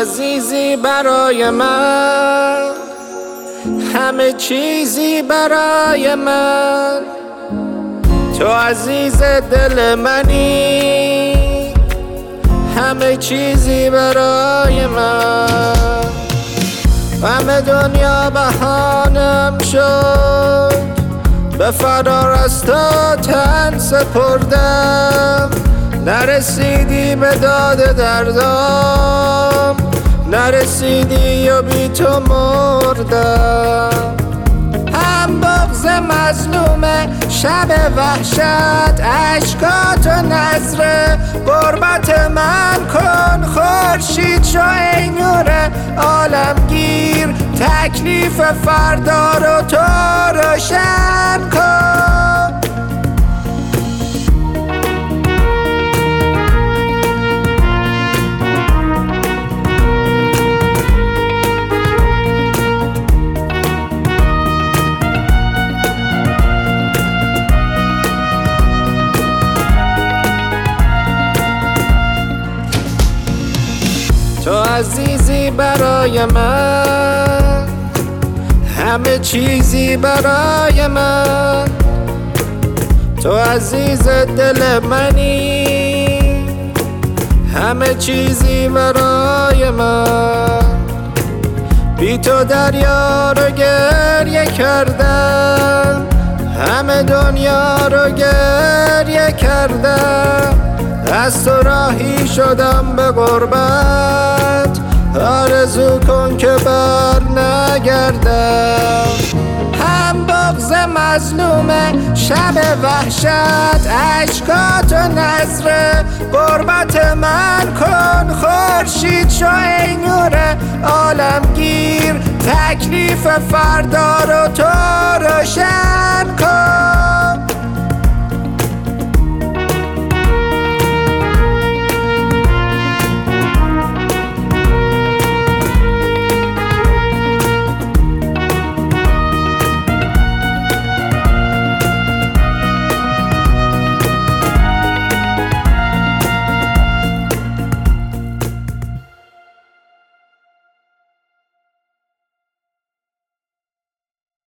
عزیزی برای من، همه چیزی برای من. تو عزیز دل منی، همه چیزی برای من. همه دنیا بهانم شد، به فرار از تو تن سپردم. نرسیدی به داد دردام، نرسیدی و بی تو مردم. هم بغض مظلومه شب وحشت، عشقات و نظر غربت من کن. خورشید شو ای نور عالمگیر، تکلیف فردا رو تو روشن کن. تو عزیزی برای من، همه چیزی برای من. تو عزیز دل منی، همه چیزی برای من. بی تو دریا رو گریه کردم، همه دنیا رو گریه کردم. از تو راهی شدم به غربت، آرزو کن که بر نگردم. هم بغض مظلومه شب وحشت، عشقات و نظر غربت من کن. خورشید شو ای نور عالمگیر، تکلیف فردا رو تو روشن کن.